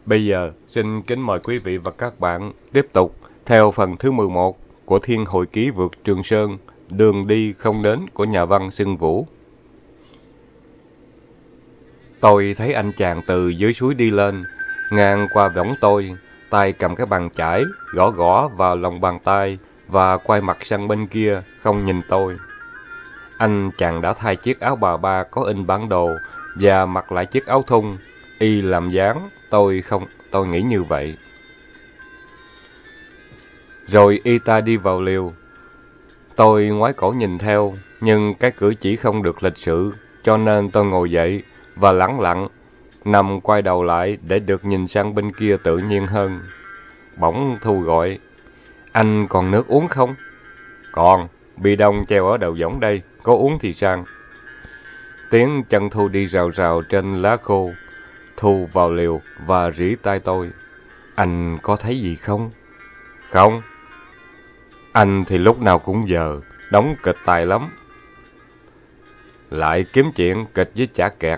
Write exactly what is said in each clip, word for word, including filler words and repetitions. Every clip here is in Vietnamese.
Bây giờ, xin kính mời quý vị và các bạn tiếp tục theo phần thứ mười một của Thiên Hồi Ký vượt Trường Sơn, đường đi không đến của nhà văn Xuân Vũ. Tôi thấy anh chàng từ dưới suối đi lên, ngang qua võng tôi, tay cầm cái bàn chải, gõ gõ vào lòng bàn tay và quay mặt sang bên kia, không nhìn tôi. Anh chàng đã thay chiếc áo bà ba có in bản đồ và mặc lại chiếc áo thun, y làm dáng, tôi không, tôi nghĩ như vậy. Rồi y ta đi vào liều. Tôi ngoái cổ nhìn theo, nhưng cái cử chỉ không được lịch sự, cho nên tôi ngồi dậy và lẳng lặng, nằm quay đầu lại để được nhìn sang bên kia tự nhiên hơn. Bỗng Thu gọi, anh còn nước uống không? Còn, bi đông treo ở đầu võng đây, có uống thì sang. Tiếng chân Thu đi rào rào trên lá khô. Thu vào liều và rỉ tai tôi. Anh có thấy gì không? Không. Anh thì lúc nào cũng giờ, đóng kịch tài lắm. Lại kiếm chuyện kịch với chả kẹt.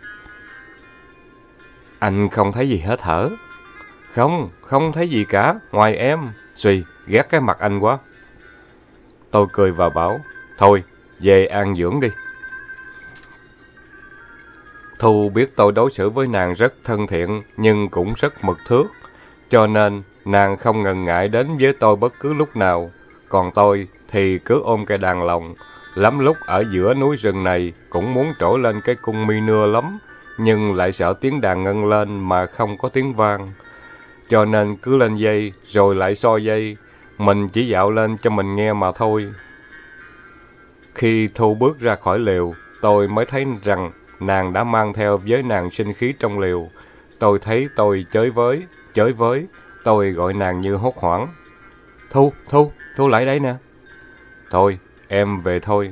Anh không thấy gì hết hả? Không, không thấy gì cả, ngoài em. Suy, ghét cái mặt anh quá. Tôi cười và bảo, thôi, về an dưỡng đi. Thu biết tôi đối xử với nàng rất thân thiện, nhưng cũng rất mực thước, cho nên nàng không ngần ngại đến với tôi bất cứ lúc nào. Còn tôi thì cứ ôm cây đàn lồng, lắm lúc ở giữa núi rừng này cũng muốn trổ lên cái cung mi nưa lắm, nhưng lại sợ tiếng đàn ngân lên mà không có tiếng vang. Cho nên cứ lên dây rồi lại so dây, mình chỉ dạo lên cho mình nghe mà thôi. Khi Thu bước ra khỏi liều, tôi mới thấy rằng nàng đã mang theo với nàng sinh khí trong liều. Tôi thấy tôi chới với, chới với, tôi gọi nàng như hốt hoảng. Thu, Thu, Thu lại đây nè. Thôi, em về thôi.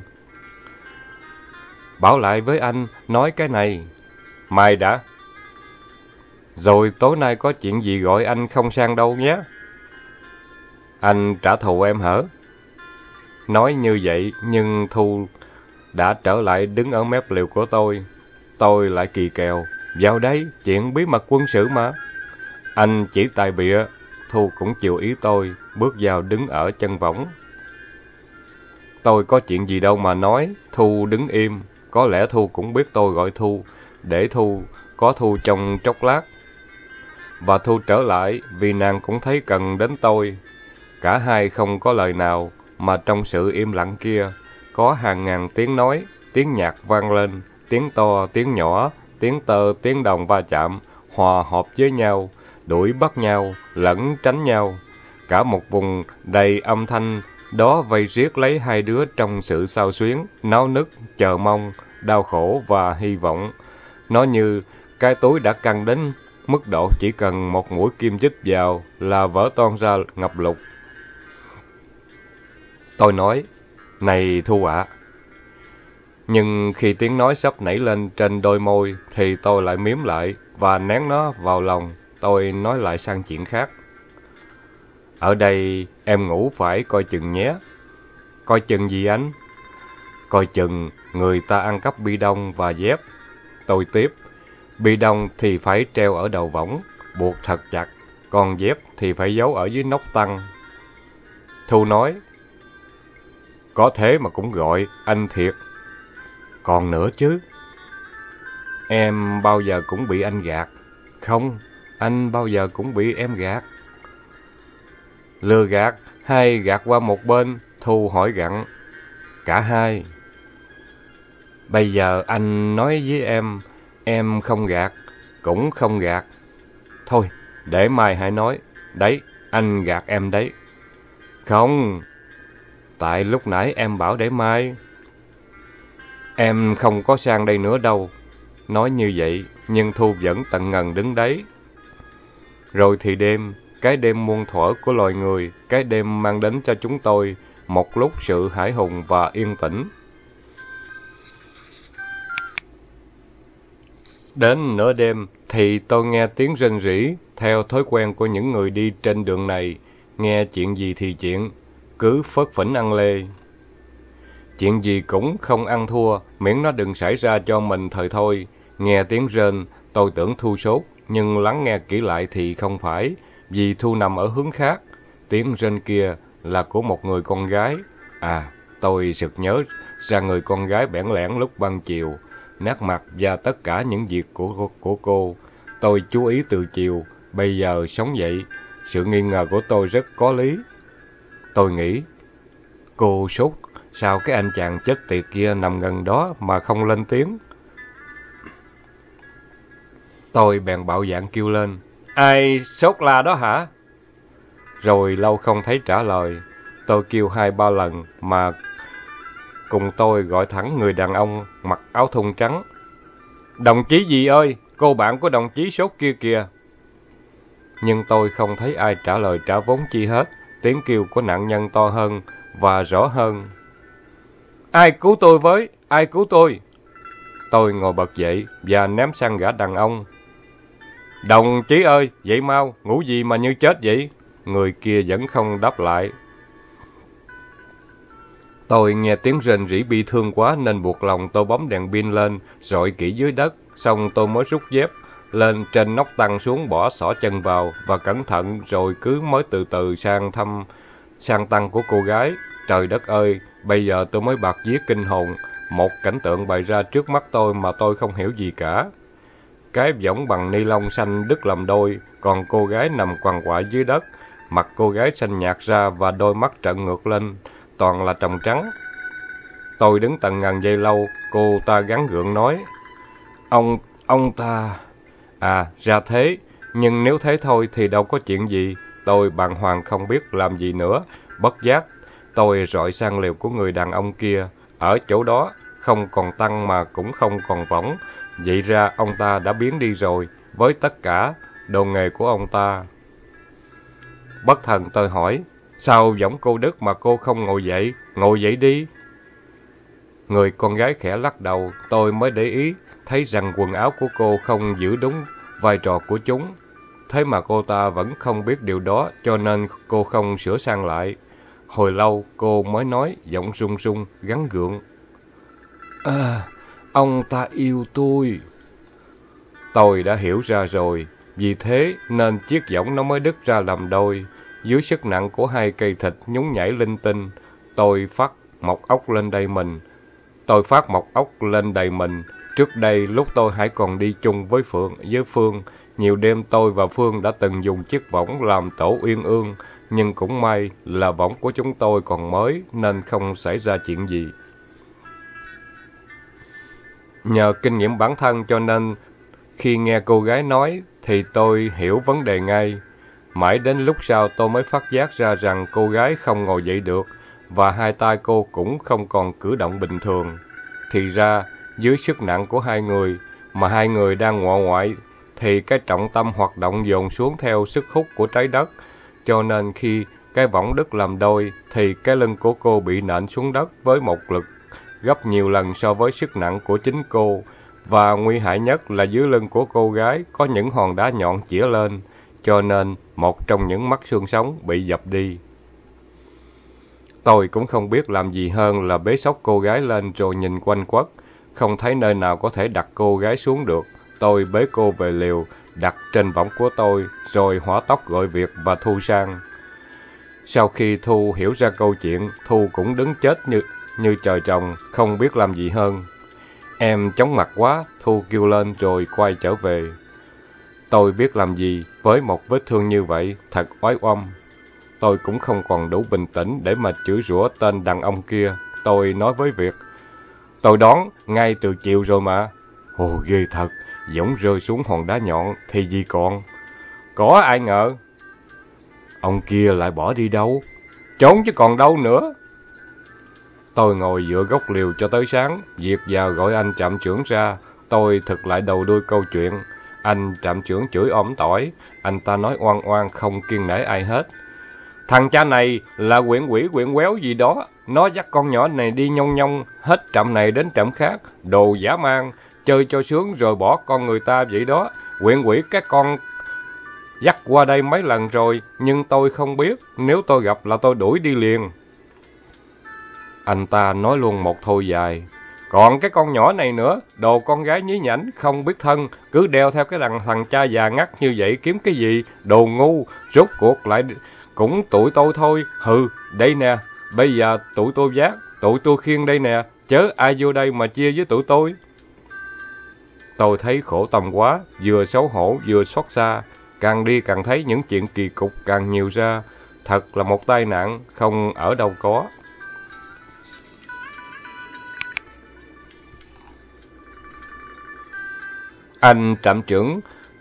Bảo lại với anh, nói cái này. Mai đã. Rồi tối nay có chuyện gì gọi anh không sang đâu nhé. Anh trả thù em hả? Nói như vậy, nhưng Thu đã trở lại đứng ở mép liều của tôi. Tôi lại kỳ kèo. Vào đây, chuyện bí mật quân sự mà. Anh chỉ tài bịa. Thu cũng chịu ý tôi, bước vào đứng ở chân võng. Tôi có chuyện gì đâu mà nói. Thu đứng im. Có lẽ Thu cũng biết tôi gọi Thu, để Thu có Thu trong chốc lát. Và Thu trở lại vì nàng cũng thấy cần đến tôi. Cả hai không có lời nào, mà trong sự im lặng kia, có hàng ngàn tiếng nói, tiếng nhạc vang lên, tiếng to, tiếng nhỏ, tiếng tơ, tiếng đồng va chạm, hòa hợp với nhau, đuổi bắt nhau, lẫn tránh nhau. Cả một vùng đầy âm thanh đó vây riết lấy hai đứa trong sự xao xuyến, náo nức, chờ mong, đau khổ và hy vọng. Nó như cái túi đã căng đến mức độ chỉ cần một mũi kim chích vào là vỡ toang ra ngập lụt. Tôi nói, này Thu ạ. Nhưng khi tiếng nói sắp nảy lên trên đôi môi thì tôi lại miếm lại và nén nó vào lòng. Tôi nói lại sang chuyện khác. Ở đây em ngủ phải coi chừng nhé. Coi chừng gì anh? Coi chừng người ta ăn cắp bi đông và dép. Tôi tiếp, bi đông thì phải treo ở đầu võng, buộc thật chặt, còn dép thì phải giấu ở dưới nóc tăng. Thu nói, có thế mà cũng gọi, anh thiệt. Còn nữa chứ. Em bao giờ cũng bị anh gạt. Không, anh bao giờ cũng bị em gạt. Lừa gạt hay gạt qua một bên? Thu hỏi gặng. Cả hai. Bây giờ anh nói với em, em không gạt, cũng không gạt. Thôi, để mai hãy nói. Đấy, anh gạt em đấy. Không, tại lúc nãy em bảo để mai. Em không có sang đây nữa đâu. Nói như vậy, nhưng Thu vẫn tận ngần đứng đấy. Rồi thì đêm, cái đêm muôn thuở của loài người, cái đêm mang đến cho chúng tôi một lúc sự hãi hùng và yên tĩnh. Đến nửa đêm thì tôi nghe tiếng rên rỉ, theo thói quen của những người đi trên đường này, nghe chuyện gì thì chuyện, cứ phớt phỉnh ăn lê. Chuyện gì cũng không ăn thua, miễn nó đừng xảy ra cho mình thời thôi. Nghe tiếng rên, tôi tưởng Thu sốt, nhưng lắng nghe kỹ lại thì không phải, vì Thu nằm ở hướng khác. Tiếng rên kia là của một người con gái. À, tôi sực nhớ ra người con gái bẽn lẽn lúc ban chiều, nét mặt và tất cả những việc của, của cô. Tôi chú ý từ chiều, bây giờ sống dậy. Sự nghi ngờ của tôi rất có lý. Tôi nghĩ, cô sốt, sao cái anh chàng chết tiệt kia nằm gần đó mà không lên tiếng? Tôi bèn bạo dạn kêu lên, ai sốt la đó hả? Rồi lâu không thấy trả lời. Tôi kêu hai ba lần mà cùng tôi gọi thẳng người đàn ông mặc áo thun trắng. Đồng chí gì ơi, cô bạn của đồng chí sốt kia kìa. Nhưng tôi không thấy ai trả lời trả vốn chi hết. Tiếng kêu của nạn nhân to hơn và rõ hơn. Ai cứu tôi với, ai cứu tôi? Tôi ngồi bật dậy và ném sang gã đàn ông. Đồng chí ơi, dậy mau, ngủ gì mà như chết vậy? Người kia vẫn không đáp lại. Tôi nghe tiếng rên rỉ bi thương quá nên buộc lòng tôi bấm đèn pin lên, rọi kỹ dưới đất, xong tôi mới rút dép lên trên nóc tăng xuống, bỏ xỏ chân vào và cẩn thận, rồi cứ mới từ từ sang thăm sang tăng của cô gái. Trời đất ơi, bây giờ tôi mới bạt viết kinh hồn. Một cảnh tượng bày ra trước mắt tôi mà tôi không hiểu gì cả. Cái võng bằng ni lông xanh đứt làm đôi, còn cô gái nằm quằn quại dưới đất. Mặt cô gái xanh nhạt ra và đôi mắt trợn ngược lên, toàn là tròng trắng. Tôi đứng tận ngần giây lâu, cô ta gắng gượng nói, Ông, ông ta... À, ra thế, nhưng nếu thế thôi thì đâu có chuyện gì. Tôi bàng hoàng không biết làm gì nữa. Bất giác, tôi rọi sang liều của người đàn ông kia. Ở chỗ đó, không còn tăng mà cũng không còn võng. Vậy ra ông ta đã biến đi rồi, với tất cả đồ nghề của ông ta. Bất thần tôi hỏi, sao võng cô đứt mà cô không ngồi dậy? Ngồi dậy đi. Người con gái khẽ lắc đầu, tôi mới để ý, thấy rằng quần áo của cô không giữ đúng vai trò của chúng. Thế mà cô ta vẫn không biết điều đó, cho nên cô không sửa sang lại. Hồi lâu cô mới nói, giọng run run, gắng gượng. À, ông ta yêu tôi. Tôi đã hiểu ra rồi, vì thế nên chiếc võng nó mới đứt ra làm đôi. Dưới sức nặng của hai cây thịt nhún nhảy linh tinh, tôi phát mọc ốc lên đầy mình. Tôi phát mọc ốc lên đầy mình. Trước đây, lúc tôi hãy còn đi chung với Phượng, với Phương, nhiều đêm tôi và Phương đã từng dùng chiếc võng làm tổ uyên ương, nhưng cũng may là võng của chúng tôi còn mới nên không xảy ra chuyện gì. Nhờ kinh nghiệm bản thân cho nên khi nghe cô gái nói thì tôi hiểu vấn đề ngay. Mãi đến lúc sau tôi mới phát giác ra rằng cô gái không ngồi dậy được và hai tay cô cũng không còn cử động bình thường. Thì ra, dưới sức nặng của hai người mà hai người đang ngọ ngoại thì cái trọng tâm hoạt động dồn xuống theo sức hút của trái đất. Cho nên khi cái võng đứt làm đôi thì cái lưng của cô bị nện xuống đất với một lực gấp nhiều lần so với sức nặng của chính cô. Và nguy hại nhất là dưới lưng của cô gái có những hòn đá nhọn chĩa lên, cho nên một trong những mắt xương sống bị dập đi. Tôi cũng không biết làm gì hơn là bế xốc cô gái lên rồi nhìn quanh quất. Không thấy nơi nào có thể đặt cô gái xuống được. Tôi bế cô về liều, đặt trên võng của tôi, rồi hỏa tốc gọi Việt và Thu sang. Sau khi Thu hiểu ra câu chuyện, Thu cũng đứng chết như, như trời trồng, không biết làm gì hơn. Em chóng mặt quá, Thu kêu lên rồi quay trở về. Tôi biết làm gì với một vết thương như vậy, thật oái oăm. Tôi cũng không còn đủ bình tĩnh để mà chửi rủa tên đàn ông kia. Tôi nói với Việt, tôi đoán ngay từ chiều rồi mà. Ồ, ghê thật, võng rơi xuống hòn đá nhọn thì gì còn. Có ai ngờ. Ông kia lại bỏ đi đâu? Trốn chứ còn đâu nữa. Tôi ngồi dựa gốc liều cho tới sáng. Việt vào gọi anh trạm trưởng ra. Tôi thực lại đầu đuôi câu chuyện. Anh trạm trưởng chửi ỏm tỏi. Anh ta nói oan oan không kiêng nể ai hết. Thằng cha này là quyện quỷ quyện quéo gì đó. Nó dắt con nhỏ này đi nhông nhông hết trạm này đến trạm khác. Đồ dã man, chơi cho sướng rồi bỏ con người ta vậy đó. Quyện quỷ các con dắt qua đây mấy lần rồi, nhưng tôi không biết. Nếu tôi gặp là tôi đuổi đi liền. Anh ta nói luôn một thôi dài. Còn cái con nhỏ này nữa, đồ con gái nhí nhảnh, không biết thân, cứ đeo theo cái thằng, thằng cha già ngắt như vậy kiếm cái gì, đồ ngu, rốt cuộc lại cũng tụi tôi thôi, hừ, đây nè, bây giờ tụi tôi vác, tụi tôi khiêng đây nè, chớ ai vô đây mà chia với tụi tôi. Tôi thấy khổ tâm quá, vừa xấu hổ vừa xót xa, càng đi càng thấy những chuyện kỳ cục càng nhiều ra, thật là một tai nạn, không ở đâu có. Anh trạm trưởng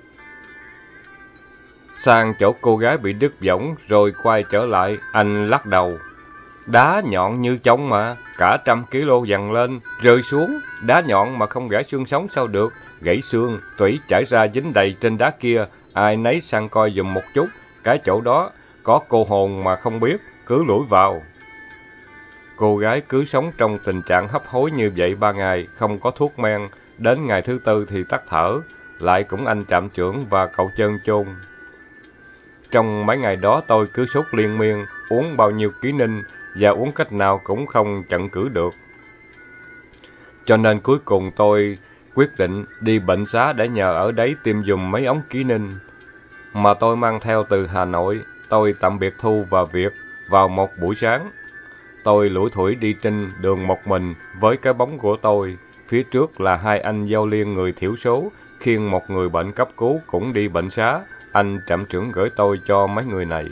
sang chỗ cô gái bị đứt võng rồi quay trở lại, anh lắc đầu. Đá nhọn như trống mà, cả trăm ký lô dằn lên, rơi xuống, đá nhọn mà không gãy xương sống sao được, gãy xương, tủy chảy ra dính đầy trên đá kia, ai nấy sang coi giùm một chút, cái chỗ đó có cô hồn mà không biết, cứ lủi vào. Cô gái cứ sống trong tình trạng hấp hối như vậy ba ngày, không có thuốc men, đến ngày thứ tư thì tắt thở, lại cũng anh trạm trưởng và cậu Trơn chôn. Trong mấy ngày đó tôi cứ sốt liên miên, uống bao nhiêu ký ninh và uống cách nào cũng không chặn cử được. Cho nên cuối cùng tôi quyết định đi bệnh xá để nhờ ở đấy tiêm dùm mấy ống ký ninh mà tôi mang theo từ Hà Nội. Tôi tạm biệt Thu và Việt vào một buổi sáng. Tôi lủi thủi đi trên đường một mình với cái bóng của tôi. Phía trước là hai anh giao liên người thiểu số, khiêng một người bệnh cấp cứu cũng đi bệnh xá. Anh trạm trưởng gửi tôi cho mấy người này.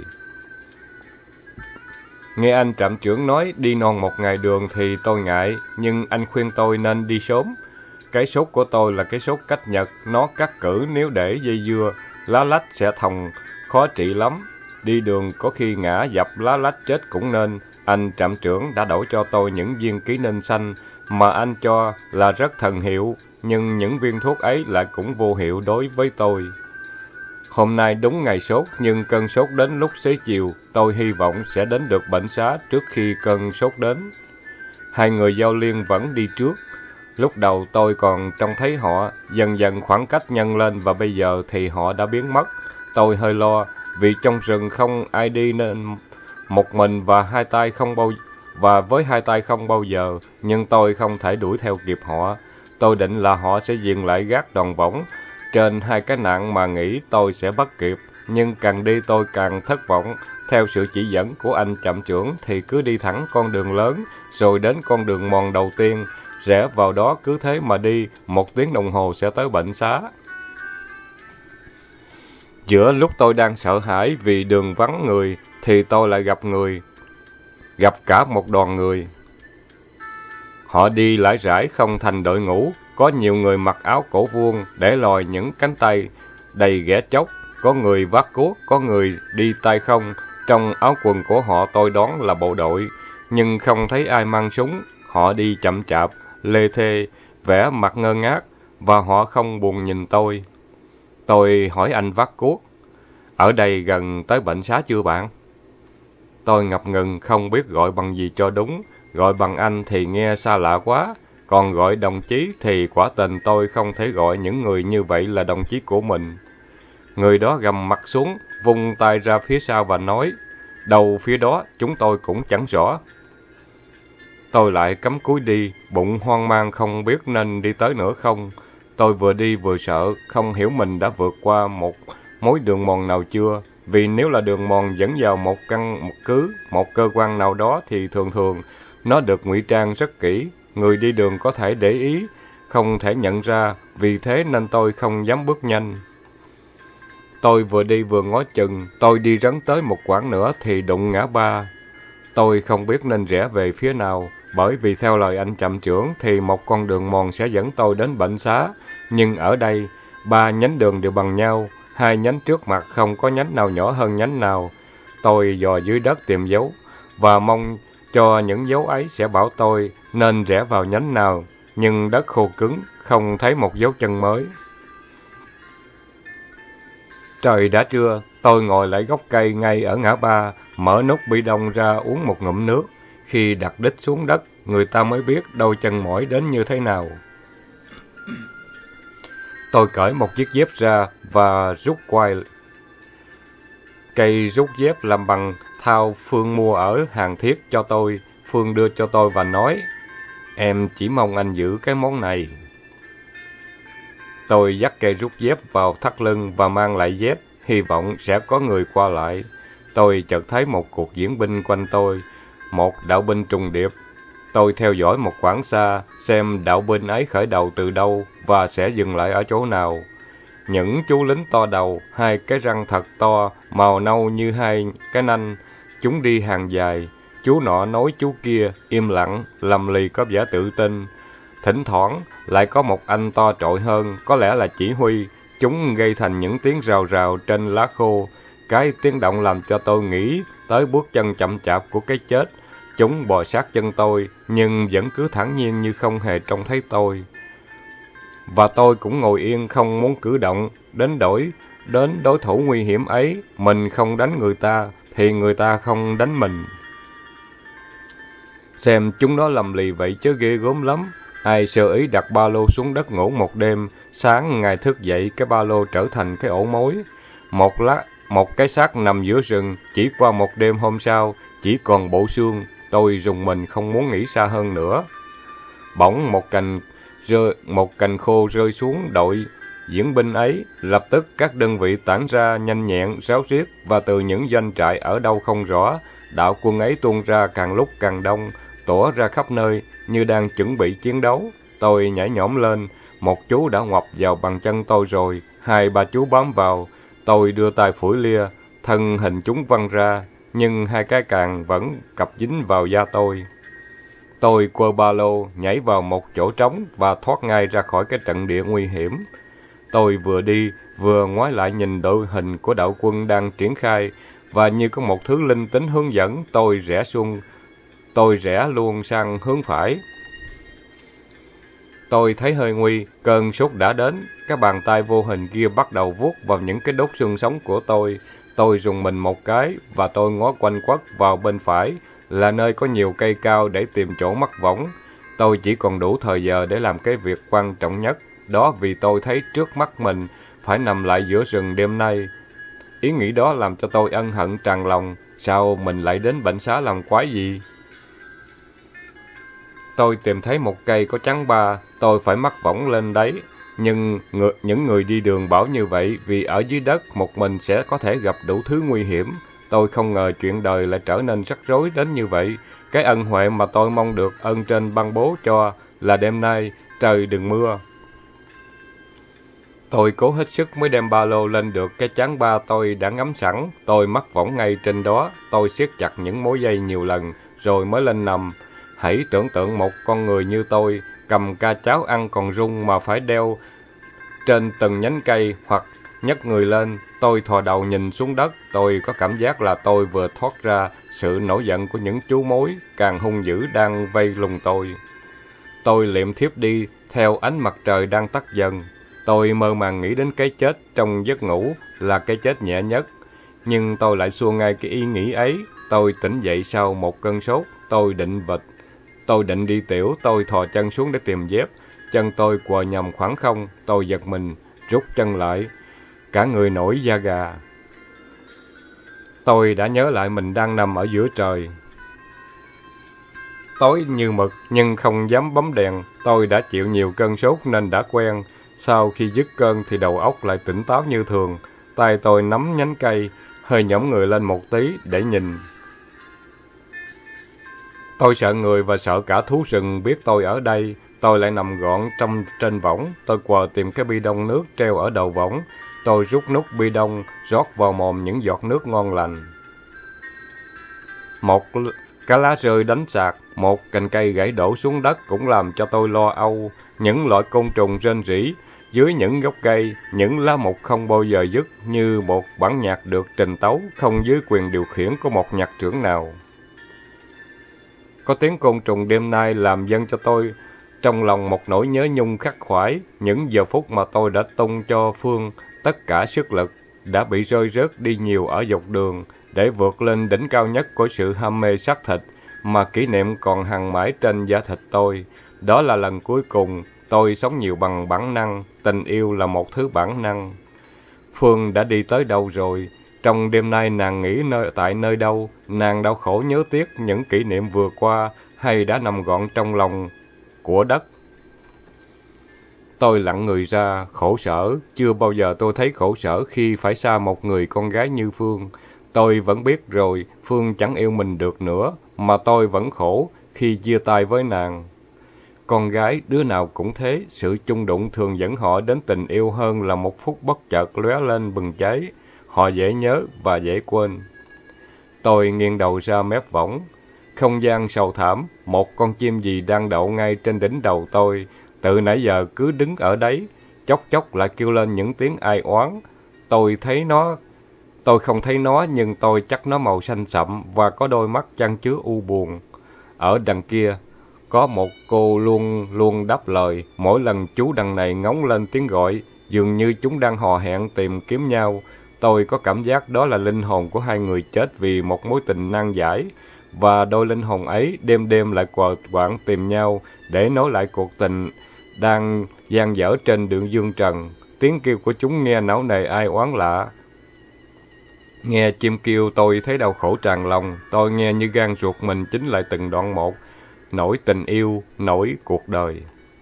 Nghe anh trạm trưởng nói đi non một ngày đường thì tôi ngại, nhưng anh khuyên tôi nên đi sớm. Cái sốt của tôi là cái sốt cách Nhật, nó cắt cử nếu để dây dưa, lá lách sẽ thòng, khó trị lắm. Đi đường có khi ngã dập lá lách chết cũng nên. Anh trạm trưởng đã đổi cho tôi những viên ký ninh xanh mà anh cho là rất thần hiệu, nhưng những viên thuốc ấy lại cũng vô hiệu đối với tôi. Hôm nay đúng ngày sốt, nhưng cơn sốt đến lúc xế chiều, tôi hy vọng sẽ đến được bệnh xá trước khi cơn sốt đến. Hai người giao liên vẫn đi trước. Lúc đầu tôi còn trông thấy họ, dần dần khoảng cách nhân lên và bây giờ thì họ đã biến mất. Tôi hơi lo, vì trong rừng không ai đi nên một mình và hai tay không bao và với hai tay không bao giờ, nhưng tôi không thể đuổi theo kịp họ. Tôi định là họ sẽ dừng lại gác đòn võng trên hai cái nạng mà nghĩ tôi sẽ bắt kịp, nhưng càng đi tôi càng thất vọng. Theo sự chỉ dẫn của anh trạm trưởng thì cứ đi thẳng con đường lớn, rồi đến con đường mòn đầu tiên, rẽ vào đó cứ thế mà đi, một tiếng đồng hồ sẽ tới bệnh xá. Giữa lúc tôi đang sợ hãi vì đường vắng người, thì tôi lại gặp người, gặp cả một đoàn người. Họ đi lải rải không thành đội ngũ, có nhiều người mặc áo cổ vuông, để lòi những cánh tay đầy ghẻ chóc, có người vác cuốc, có người đi tay không. Trong áo quần của họ tôi đoán là bộ đội, nhưng không thấy ai mang súng. Họ đi chậm chạp, lê thê, vẻ mặt ngơ ngác, và họ không buồn nhìn tôi. Tôi hỏi anh vác cuốc, ở đây gần tới bệnh xá chưa bạn? Tôi ngập ngừng không biết gọi bằng gì cho đúng, gọi bằng anh thì nghe xa lạ quá, còn gọi đồng chí thì quả tình tôi không thể gọi những người như vậy là đồng chí của mình. Người đó gầm mặt xuống, vung tay ra phía sau và nói, đầu phía đó chúng tôi cũng chẳng rõ. Tôi lại cắm cúi đi, bụng hoang mang không biết nên đi tới nữa không. Tôi vừa đi vừa sợ, không hiểu mình đã vượt qua một mối đường mòn nào chưa. Vì nếu là đường mòn dẫn vào một căn một cứ, một cơ quan nào đó thì thường thường nó được ngụy trang rất kỹ. Người đi đường có thể để ý, không thể nhận ra, vì thế nên tôi không dám bước nhanh. Tôi vừa đi vừa ngó chừng, tôi đi rắn tới một quãng nữa thì đụng ngã ba. Tôi không biết nên rẽ về phía nào, bởi vì theo lời anh trạm trưởng thì một con đường mòn sẽ dẫn tôi đến bệnh xá. Nhưng ở đây, ba nhánh đường đều bằng nhau, hai nhánh trước mặt không có nhánh nào nhỏ hơn nhánh nào. Tôi dò dưới đất tìm dấu, và mong cho những dấu ấy sẽ bảo tôi nên rẽ vào nhánh nào, nhưng đất khô cứng, không thấy một dấu chân mới. Trời đã trưa, tôi ngồi lại gốc cây ngay ở ngã ba, mở nút bi đông ra uống một ngụm nước. Khi đặt đít xuống đất, người ta mới biết đôi chân mỏi đến như thế nào. Tôi cởi một chiếc dép ra và rút quai. Cây rút dép làm bằng thau Phương mua ở hàng thiết cho tôi. Phương đưa cho tôi và nói, Em chỉ mong anh giữ cái món này. Tôi dắt cây rút dép vào thắt lưng và mang lại dép, hy vọng sẽ có người qua lại. Tôi chợt thấy một cuộc diễn binh quanh tôi, một đạo binh trùng điệp. Tôi theo dõi một khoảng xa, xem đạo binh ấy khởi đầu từ đâu và sẽ dừng lại ở chỗ nào. Những chú lính to đầu, hai cái răng thật to, màu nâu như hai cái nanh. Chúng đi hàng dài, chú nọ nói chú kia, im lặng, lầm lì có vẻ tự tin. Thỉnh thoảng lại có một anh to trội hơn, có lẽ là chỉ huy. Chúng gây thành những tiếng rào rào trên lá khô. Cái tiếng động làm cho tôi nghĩ tới bước chân chậm chạp của cái chết. Chúng bò sát chân tôi, nhưng vẫn cứ thản nhiên như không hề trông thấy tôi. Và tôi cũng ngồi yên không muốn cử động, đến đổi, đến đối thủ nguy hiểm ấy, mình không đánh người ta, thì người ta không đánh mình. Xem chúng nó lầm lì vậy chứ ghê gớm lắm. Ai sơ ý đặt ba lô xuống đất ngủ một đêm, sáng ngày thức dậy cái ba lô trở thành cái ổ mối. Một lá, một cái xác nằm giữa rừng, chỉ qua một đêm hôm sau, chỉ còn bộ xương. Tôi rùng mình không muốn nghĩ xa hơn nữa. Bỗng một cành rơi, một cành khô rơi xuống đội diễn binh ấy, lập tức các đơn vị tản ra nhanh nhẹn, ráo riết, và từ những doanh trại ở đâu không rõ, đạo quân ấy tuôn ra càng lúc càng đông, tỏa ra khắp nơi như đang chuẩn bị chiến đấu. Tôi nhảy nhõm lên, một chú đã ngoặt vào bàn chân tôi rồi, hai ba chú bám vào. Tôi đưa tay phủi lia, thân hình chúng văng ra, nhưng hai cái càng vẫn cặp dính vào da tôi. Tôi quơ ba lô, nhảy vào một chỗ trống và thoát ngay ra khỏi cái trận địa nguy hiểm. Tôi vừa đi, vừa ngoái lại nhìn đội hình của đạo quân đang triển khai, và như có một thứ linh tính hướng dẫn, tôi rẽ xuống, tôi rẽ luôn sang hướng phải. Tôi thấy hơi nguy, cơn sốt đã đến, các bàn tay vô hình kia bắt đầu vuốt vào những cái đốt xương sống của tôi. Tôi rùng mình một cái, và tôi ngó quanh quất vào bên phải, là nơi có nhiều cây cao để tìm chỗ mắc võng. Tôi chỉ còn đủ thời giờ để làm cái việc quan trọng nhất, đó vì tôi thấy trước mắt mình phải nằm lại giữa rừng đêm nay. Ý nghĩ đó làm cho tôi ân hận tràn lòng, sao mình lại đến bệnh xá làm quái gì? Tôi tìm thấy một cây có chắn ba, tôi phải mắc võng lên đấy. Nhưng người, những người đi đường bảo như vậy vì ở dưới đất một mình sẽ có thể gặp đủ thứ nguy hiểm. Tôi không ngờ chuyện đời lại trở nên rắc rối đến như vậy. Cái ân huệ mà tôi mong được ơn trên ban bố cho là đêm nay trời đừng mưa. Tôi cố hết sức mới đem ba lô lên được cái chắn ba tôi đã ngắm sẵn. Tôi mắc võng ngay trên đó, tôi siết chặt những mối dây nhiều lần rồi mới lên nằm. Hãy tưởng tượng một con người như tôi, cầm ca cháo ăn còn run mà phải đeo trên từng nhánh cây hoặc nhấc người lên. Tôi thò đầu nhìn xuống đất, tôi có cảm giác là tôi vừa thoát ra sự nổi giận của những chú mối càng hung dữ đang vây lùng tôi. Tôi liệm thiếp đi theo ánh mặt trời đang tắt dần. Tôi mơ màng nghĩ đến cái chết trong giấc ngủ là cái chết nhẹ nhất. Nhưng tôi lại xua ngay cái ý nghĩ ấy. Tôi tỉnh dậy sau một cơn sốt, tôi định vật. Tôi định đi tiểu, tôi thò chân xuống để tìm dép. Chân tôi quờ nhầm khoảng không, tôi giật mình, rút chân lại. Cả người nổi da gà. Tôi đã nhớ lại mình đang nằm ở giữa trời. Tối như mực, nhưng không dám bấm đèn. Tôi đã chịu nhiều cơn sốt nên đã quen. Sau khi dứt cơn thì đầu óc lại tỉnh táo như thường. Tay tôi nắm nhánh cây, hơi nhõng người lên một tí để nhìn. Tôi sợ người và sợ cả thú rừng biết tôi ở đây. Tôi lại nằm gọn trong trên võng. Tôi quờ tìm cái bi đông nước treo ở đầu võng. Tôi rút nút bi đông, rót vào mồm những giọt nước ngon lành. Một cái lá rơi đánh sạc, một cành cây gãy đổ xuống đất cũng làm cho tôi lo âu. Những loại côn trùng rên rỉ dưới những gốc cây, những lá mục không bao giờ dứt, như một bản nhạc được trình tấu không dưới quyền điều khiển của một nhạc trưởng nào. Có tiếng côn trùng đêm nay làm dâng cho tôi trong lòng một nỗi nhớ nhung khắc khoải. Những giờ phút mà tôi đã tung cho Phương tất cả sức lực đã bị rơi rớt đi nhiều ở dọc đường để vượt lên đỉnh cao nhất của sự ham mê xác thịt mà kỷ niệm còn hằn mãi trên da thịt tôi. Đó là lần cuối cùng tôi sống nhiều bằng bản năng. Tình yêu là một thứ bản năng. Phương đã đi tới đâu rồi? Trong đêm nay nàng nghỉ nơi, tại nơi đâu? Nàng đau khổ nhớ tiếc những kỷ niệm vừa qua hay đã nằm gọn trong lòng của đất. Tôi lặng người ra, khổ sở, chưa bao giờ tôi thấy khổ sở khi phải xa một người con gái như Phương. Tôi vẫn biết rồi, Phương chẳng yêu mình được nữa, mà tôi vẫn khổ khi chia tay với nàng. Con gái đứa nào cũng thế, sự chung đụng thường dẫn họ đến tình yêu hơn là một phút bất chợt lóe lên bừng cháy. Họ dễ nhớ và dễ quên. Tôi nghiêng đầu ra mép võng. Không gian sầu thảm, một con chim gì đang đậu ngay trên đỉnh đầu tôi. Từ nãy giờ cứ đứng ở đấy, chốc chốc lại kêu lên những tiếng ai oán. Tôi thấy nó, tôi không thấy nó nhưng tôi chắc nó màu xanh sậm và có đôi mắt chan chứa u buồn. Ở đằng kia, có một cô luôn luôn đáp lời, mỗi lần chú đằng này ngóng lên tiếng gọi, dường như chúng đang hò hẹn tìm kiếm nhau. Tôi có cảm giác đó là linh hồn của hai người chết vì một mối tình nan giải, và đôi linh hồn ấy đêm đêm lại quờ quạng tìm nhau để nối lại cuộc tình đang dang dở trên đường dương trần. Tiếng kêu của chúng nghe não nề ai oán lạ. Nghe chim kêu tôi thấy đau khổ tràn lòng, tôi nghe như gan ruột mình chính lại từng đoạn một, nỗi tình yêu, nỗi cuộc đời.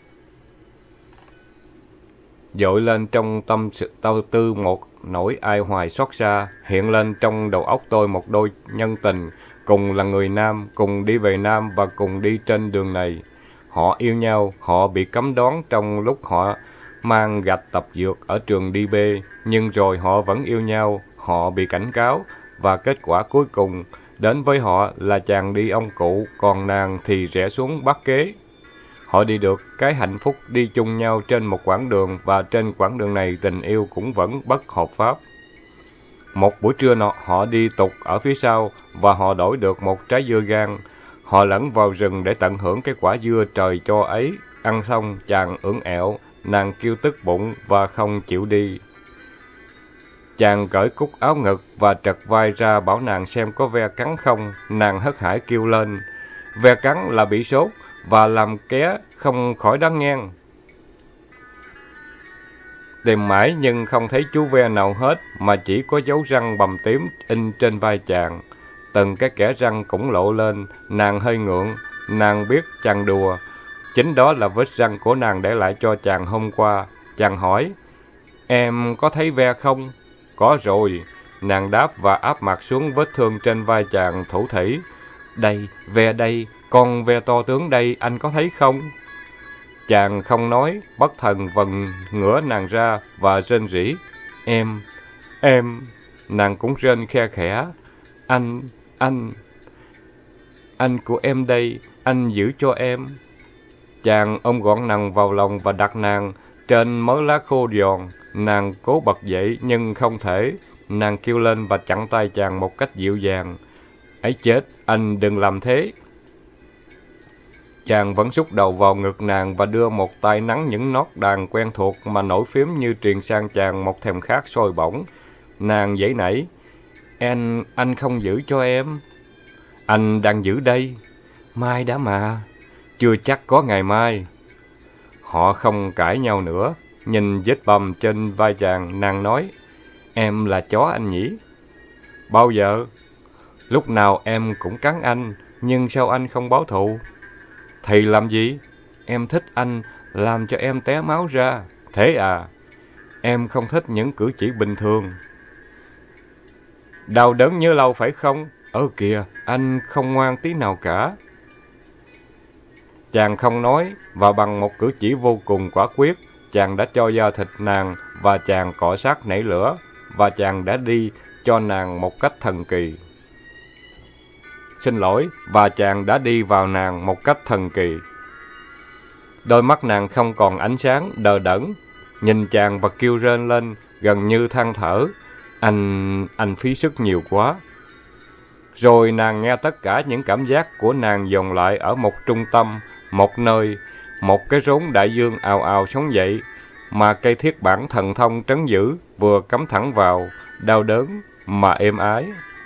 Dội lên trong tâm sự tao tư một nỗi ai hoài xót xa, hiện lên trong đầu óc tôi một đôi nhân tình, cùng là người Nam, cùng đi về Nam và cùng đi trên đường này. Họ yêu nhau, họ bị cấm đoán trong lúc họ mang gạch tập dược ở trường đê bê, nhưng rồi họ vẫn yêu nhau, họ bị cảnh cáo, và kết quả cuối cùng đến với họ là chàng đi ông cụ, còn nàng thì rẽ xuống Bắc Kế. Họ đi được cái hạnh phúc đi chung nhau trên một quãng đường, và trên quãng đường này tình yêu cũng vẫn bất hợp pháp. Một buổi trưa nọ, họ đi tục ở phía sau, và họ đổi được một trái dưa gang. Họ lẫn vào rừng để tận hưởng cái quả dưa trời cho ấy. Ăn xong, chàng ưỡn ẹo, nàng kêu tức bụng và không chịu đi. Chàng cởi cúc áo ngực và trật vai ra bảo nàng xem có ve cắn không. Nàng hớt hải kêu lên, ve cắn là bị sốt và làm ké không khỏi đáng ngang. Tìm mãi nhưng không thấy chú ve nào hết, mà chỉ có dấu răng bầm tím in trên vai chàng. Từng cái kẽ răng cũng lộ lên, nàng hơi ngượng, nàng biết chàng đùa. Chính đó là vết răng của nàng để lại cho chàng hôm qua. Chàng hỏi, em có thấy ve không? Có rồi, nàng đáp và áp mặt xuống vết thương trên vai chàng thủ thỉ. Đây, ve đây, con ve to tướng đây, anh có thấy không? Chàng không nói, bất thần vần ngửa nàng ra và rên rỉ. Em, em, nàng cũng rên khe khẽ. Anh, anh, anh của em đây, anh giữ cho em. Chàng ôm gọn nàng vào lòng và đặt nàng trên mớ lá khô giòn. Nàng cố bật dậy nhưng không thể. Nàng kêu lên và chặn tay chàng một cách dịu dàng. Ấy chết, anh đừng làm thế. Chàng vẫn xúc đầu vào ngực nàng và đưa một tay nắn những nót đàn quen thuộc mà nổi phím như truyền sang chàng một thèm khát sôi bỏng. Nàng giãy nảy. Anh, anh không giữ cho em. Anh đang giữ đây. Mai đã mà. Chưa chắc có ngày mai. Họ không cãi nhau nữa. Nhìn vết bầm trên vai chàng, nàng nói. Em là chó anh nhỉ? Bao giờ? Lúc nào em cũng cắn anh, nhưng sao anh không báo thù? Thì làm gì? Em thích anh, làm cho em té máu ra. Thế à? Em không thích những cử chỉ bình thường. Đau đớn nhớ lâu phải không? Ơ kìa, anh không ngoan tí nào cả. Chàng không nói, và bằng một cử chỉ vô cùng quả quyết, chàng đã cho da thịt nàng, và chàng cọ sát nảy lửa, và chàng đã đi cho nàng một cách thần kỳ. Xin lỗi, và chàng đã đi vào nàng một cách thần kỳ. Đôi mắt nàng không còn ánh sáng, đờ đẫn, nhìn chàng và kêu rên lên, gần như than thở. Anh, anh phí sức nhiều quá. Rồi nàng nghe tất cả những cảm giác của nàng dồn lại ở một trung tâm, một nơi, một cái rốn đại dương ào ào sống dậy, mà cây thiết bản thần thông trấn giữ vừa cắm thẳng vào, đau đớn mà êm ái.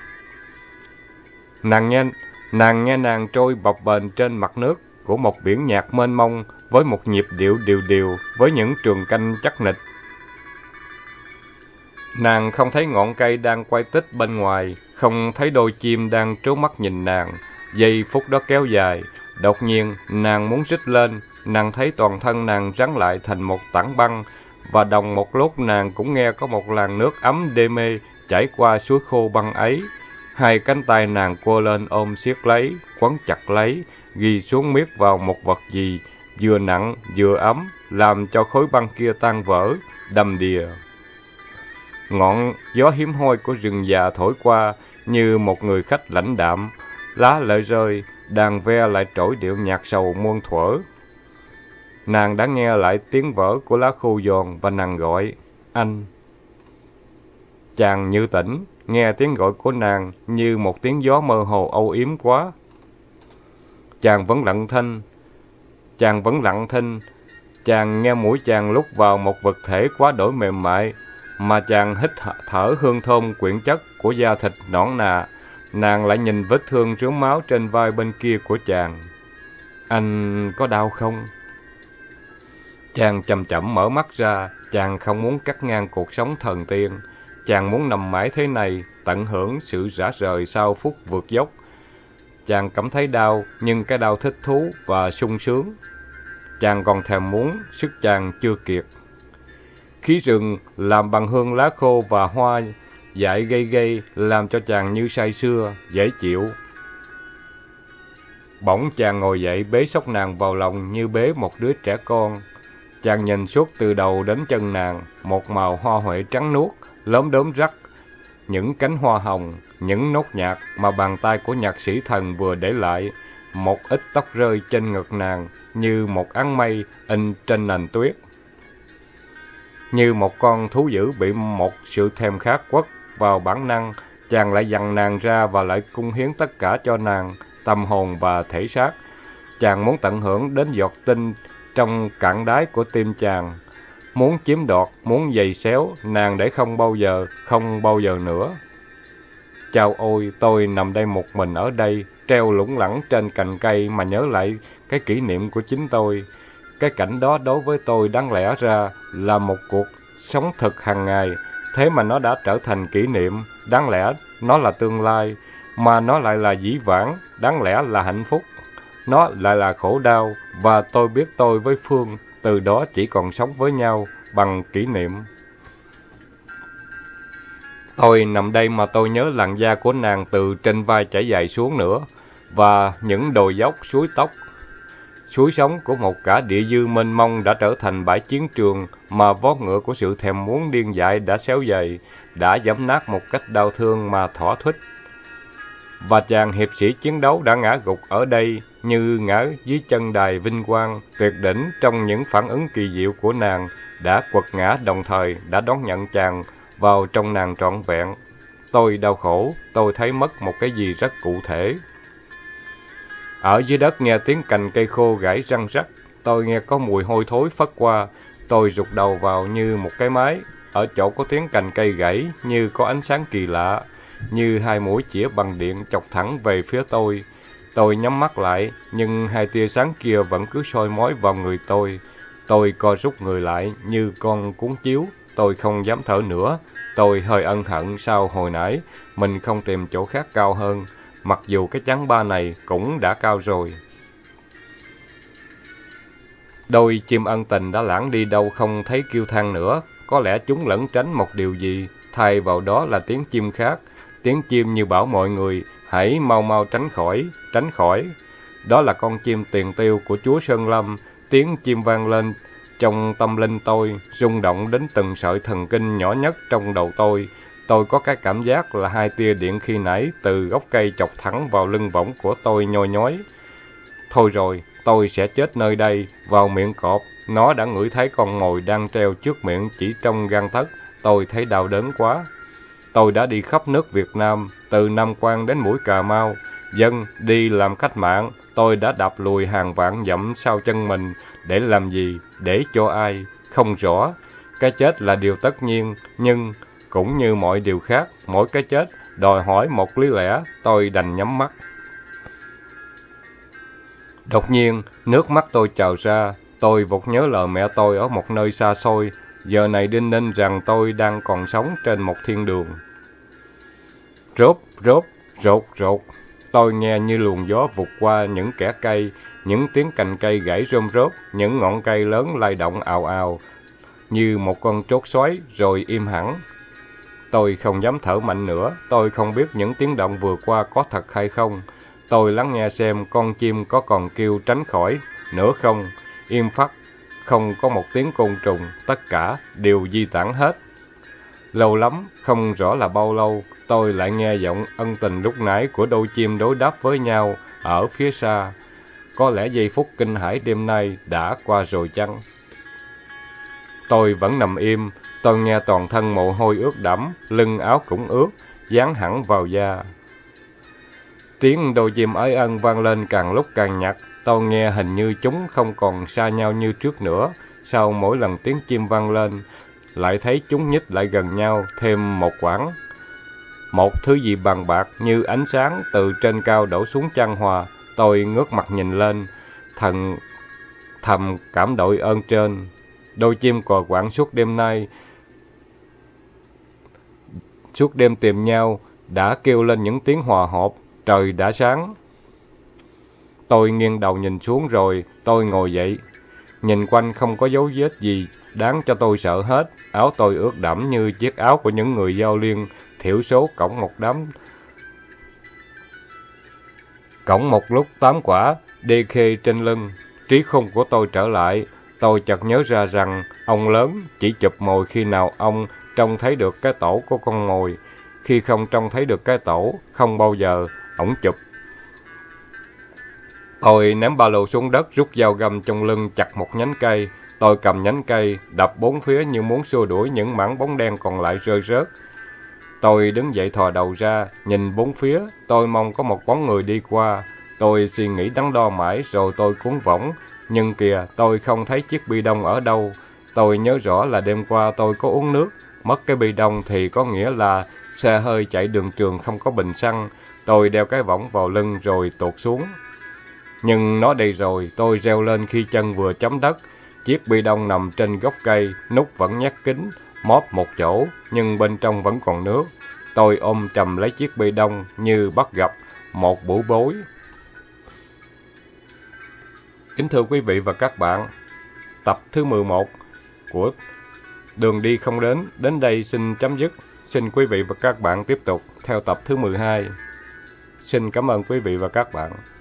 Nàng nghe, nàng nghe nàng trôi bập bềnh trên mặt nước của một biển nhạc mênh mông với một nhịp điệu đều đều với những trường canh chắc nịch. Nàng không thấy ngọn cây đang quay tích bên ngoài, không thấy đôi chim đang trố mắt nhìn nàng. Giây phút đó kéo dài, đột nhiên nàng muốn rít lên, nàng thấy toàn thân nàng rắn lại thành một tảng băng, và đồng một lúc nàng cũng nghe có một làn nước ấm đê mê chảy qua suối khô băng ấy. Hai cánh tay nàng quơ lên ôm siết lấy, quấn chặt lấy, ghi xuống miết vào một vật gì, vừa nặng vừa ấm, làm cho khối băng kia tan vỡ, đầm đìa. Ngọn gió hiếm hoi của rừng già thổi qua như một người khách lãnh đạm, lá lệ rơi, đàn ve lại trỗi điệu nhạc sầu muôn thuở. Nàng đã nghe lại tiếng vỡ của lá khô giòn và nàng gọi, anh. Chàng như tỉnh, nghe tiếng gọi của nàng như một tiếng gió mơ hồ âu yếm quá. Chàng vẫn lặng thinh, chàng vẫn lặng thinh, chàng nghe mũi chàng lúc vào một vật thể quá đổi mềm mại, mà chàng hít thở hương thơm quyện chất của da thịt nõn nà. Nàng lại nhìn vết thương rướm máu trên vai bên kia của chàng. Anh có đau không? Chàng chậm chậm mở mắt ra, chàng không muốn cắt ngang cuộc sống thần tiên. Chàng muốn nằm mãi thế này, tận hưởng sự rã rời sau phút vượt dốc. Chàng cảm thấy đau, nhưng cái đau thích thú và sung sướng. Chàng còn thèm muốn, sức chàng chưa kiệt. Khí rừng làm bằng hương lá khô và hoa dại gây gây làm cho chàng như say sưa, dễ chịu. Bỗng chàng ngồi dậy bế xốc nàng vào lòng như bế một đứa trẻ con. Chàng nhìn suốt từ đầu đến chân nàng, một màu hoa huệ trắng nuốt, lốm đốm rắc, những cánh hoa hồng, những nốt nhạc mà bàn tay của nhạc sĩ thần vừa để lại, một ít tóc rơi trên ngực nàng như một áng mây in trên nền tuyết. Như một con thú dữ bị một sự thèm khát quất vào bản năng, chàng lại dằn nàng ra và lại cung hiến tất cả cho nàng, tâm hồn và thể xác. Chàng muốn tận hưởng đến giọt tinh trong cạn đáy của tim chàng, muốn chiếm đoạt, muốn giày xéo nàng để không bao giờ, không bao giờ nữa. Chao ôi, tôi nằm đây một mình ở đây, treo lủng lẳng trên cành cây mà nhớ lại cái kỷ niệm của chính tôi. Cái cảnh đó đối với tôi đáng lẽ ra là một cuộc sống thực hàng ngày, thế mà nó đã trở thành kỷ niệm, đáng lẽ nó là tương lai, mà nó lại là dĩ vãng, đáng lẽ là hạnh phúc. Nó lại là khổ đau, và tôi biết tôi với Phương từ đó chỉ còn sống với nhau bằng kỷ niệm. Tôi nằm đây mà tôi nhớ làn da của nàng từ trên vai chảy dài xuống nữa, và những đồi dốc suối tóc. Suối sống của một cả địa dư mênh mông đã trở thành bãi chiến trường mà vó ngựa của sự thèm muốn điên dại đã xéo dày, đã giẫm nát một cách đau thương mà thỏa thích. Và chàng hiệp sĩ chiến đấu đã ngã gục ở đây như ngã dưới chân đài vinh quang, tuyệt đỉnh trong những phản ứng kỳ diệu của nàng, đã quật ngã đồng thời đã đón nhận chàng vào trong nàng trọn vẹn. Tôi đau khổ, tôi thấy mất một cái gì rất cụ thể. Ở dưới đất nghe tiếng cành cây khô gãy răng rắc, tôi nghe có mùi hôi thối phất qua, tôi rụt đầu vào như một cái máy. Ở chỗ có tiếng cành cây gãy như có ánh sáng kỳ lạ, như hai mũi chĩa bằng điện chọc thẳng về phía tôi. Tôi nhắm mắt lại, nhưng hai tia sáng kia vẫn cứ soi mói vào người tôi. Tôi co rút người lại như con cuốn chiếu, tôi không dám thở nữa. Tôi hơi ân hận sau hồi nãy, mình không tìm chỗ khác cao hơn, mặc dù cái chắn ba này cũng đã cao rồi. Đôi chim ân tình đã lãng đi đâu không thấy kêu than nữa, có lẽ chúng lẩn tránh một điều gì, thay vào đó là tiếng chim khác, tiếng chim như bảo mọi người, hãy mau mau tránh khỏi, tránh khỏi. Đó là con chim tiền tiêu của chúa Sơn Lâm, tiếng chim vang lên trong tâm linh tôi, rung động đến từng sợi thần kinh nhỏ nhất trong đầu tôi. Tôi có cái cảm giác là hai tia điện khi nãy từ gốc cây chọc thẳng vào lưng võng của tôi nhoi nhói. Thôi rồi, tôi sẽ chết nơi đây, vào miệng cọp. Nó đã ngửi thấy con mồi đang treo trước miệng chỉ trong gang tấc. Tôi thấy đau đớn quá. Tôi đã đi khắp nước Việt Nam, từ Nam Quan đến mũi Cà Mau. Dân, đi làm cách mạng, tôi đã đạp lùi hàng vạn dặm sau chân mình. Để làm gì? Để cho ai? Không rõ. Cái chết là điều tất nhiên, nhưng cũng như mọi điều khác, mỗi cái chết đòi hỏi một lý lẽ, tôi đành nhắm mắt. Đột nhiên, nước mắt tôi trào ra, tôi vụt nhớ lời mẹ tôi ở một nơi xa xôi, giờ này đinh ninh rằng tôi đang còn sống trên một thiên đường. Rốt, rốt, rột, rột, tôi nghe như luồng gió vụt qua những kẽ cây, những tiếng cành cây gãy rôm rốt, những ngọn cây lớn lay động ào ào như một con trốt xoáy rồi im hẳn. Tôi không dám thở mạnh nữa, tôi không biết những tiếng động vừa qua có thật hay không. Tôi lắng nghe xem con chim có còn kêu tránh khỏi nữa không. Im phắt, không có một tiếng côn trùng, tất cả đều di tản hết. Lâu lắm, không rõ là bao lâu, tôi lại nghe giọng ân tình lúc nãy của đôi chim đối đáp với nhau ở phía xa. Có lẽ giây phút kinh hãi đêm nay đã qua rồi chăng? Tôi vẫn nằm im, tôi nghe toàn thân mồ hôi ướt đẫm, lưng áo cũng ướt, dán hẳn vào da. Tiếng đôi chim ái ân vang lên càng lúc càng nhạt, tôi nghe hình như chúng không còn xa nhau như trước nữa. Sau mỗi lần tiếng chim vang lên, lại thấy chúng nhích lại gần nhau thêm một quãng. Một thứ gì bằng bạc như ánh sáng từ trên cao đổ xuống chan hòa. Tôi ngước mặt nhìn lên, thần thầm cảm đội ơn trên. Đôi chim cò quạng suốt đêm nay, suốt đêm tìm nhau, đã kêu lên những tiếng hòa hợp, trời đã sáng. Tôi nghiêng đầu nhìn xuống rồi, tôi ngồi dậy. Nhìn quanh không có dấu vết gì đáng cho tôi sợ hết. Áo tôi ướt đẫm như chiếc áo của những người giao liên, thiểu số cõng một đám. Cõng một lúc tám quả, đê khê trên lưng. Trí khôn của tôi trở lại. Tôi chợt nhớ ra rằng ông lớn chỉ chụp mồi khi nào ông trông thấy được cái tổ của con mồi. Khi không trông thấy được cái tổ, không bao giờ ổng chụp. Tôi ném ba lô xuống đất, rút dao găm trong lưng chặt một nhánh cây. Tôi cầm nhánh cây, đập bốn phía như muốn xua đuổi những mảng bóng đen còn lại rơi rớt. Tôi đứng dậy thò đầu ra, nhìn bốn phía, tôi mong có một bóng người đi qua. Tôi suy nghĩ đắn đo mãi rồi tôi cuống võng. Nhưng kìa, tôi không thấy chiếc bi đông ở đâu. Tôi nhớ rõ là đêm qua tôi có uống nước. Mất cái bi đông thì có nghĩa là xe hơi chạy đường trường không có bình xăng. Tôi đeo cái võng vào lưng rồi tuột xuống. Nhưng nó đây rồi, tôi reo lên khi chân vừa chấm đất. Chiếc bi đông nằm trên gốc cây, nút vẫn nhát kín, móp một chỗ, nhưng bên trong vẫn còn nước. Tôi ôm chầm lấy chiếc bi đông như bắt gặp một bủa bối. Kính thưa quý vị và các bạn, tập thứ mười một của Đường đi không đến đến đây xin chấm dứt. Xin quý vị và các bạn tiếp tục theo tập thứ mười hai. Xin cảm ơn quý vị và các bạn.